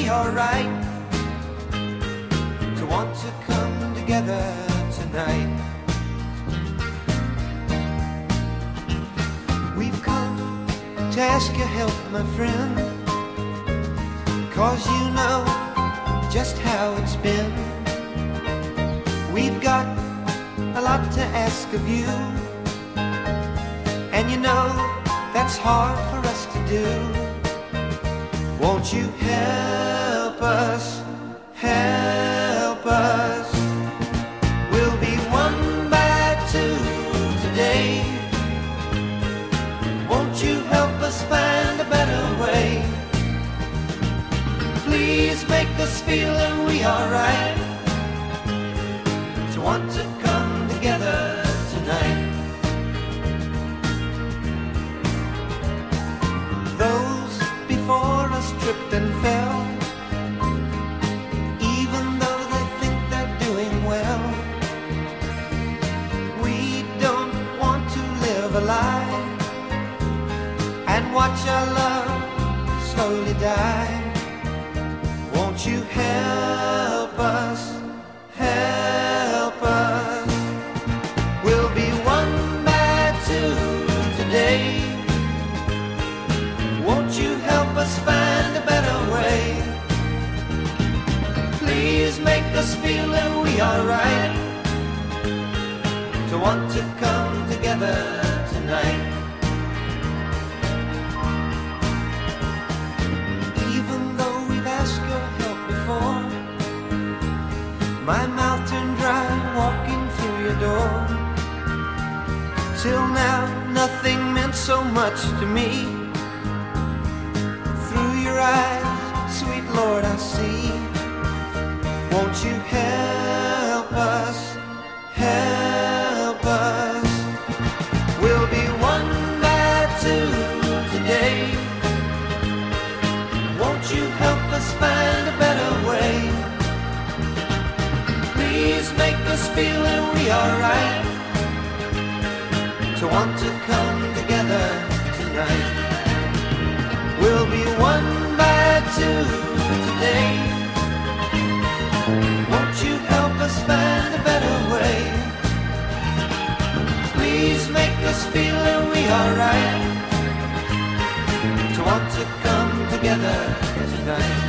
be alright to want to come together tonight. We've come to ask your help, my friend, 'cause you know just how it's been. We've got a lot to ask of you, and you know that's hard for us to do. Won't you help us, help us? We'll be one by two today. Won't you help us find a better way? Please make us feel that we are right to want to come together tonight. Those before us tripped and fell, even though they think they're doing well. We don't want to live a lie and watch our love slowly die. Won't you help us, help us? We'll be one by two today. Won't you help us find a better way? Please make us feel that we are right to want to come together tonight. Even though we've asked your help before, my mouth turned dry walking through your door. Till now nothing meant so much to me. Through your eyes, sweet Lord, I see. Won't you help us, help us? We'll be one by two today. Won't you help us find a better way? Please make us feel that we are right to want to come together tonight. We'll be one by two today. Won't you help us find a better way? Please make us feel that we are right to want to come together tonight.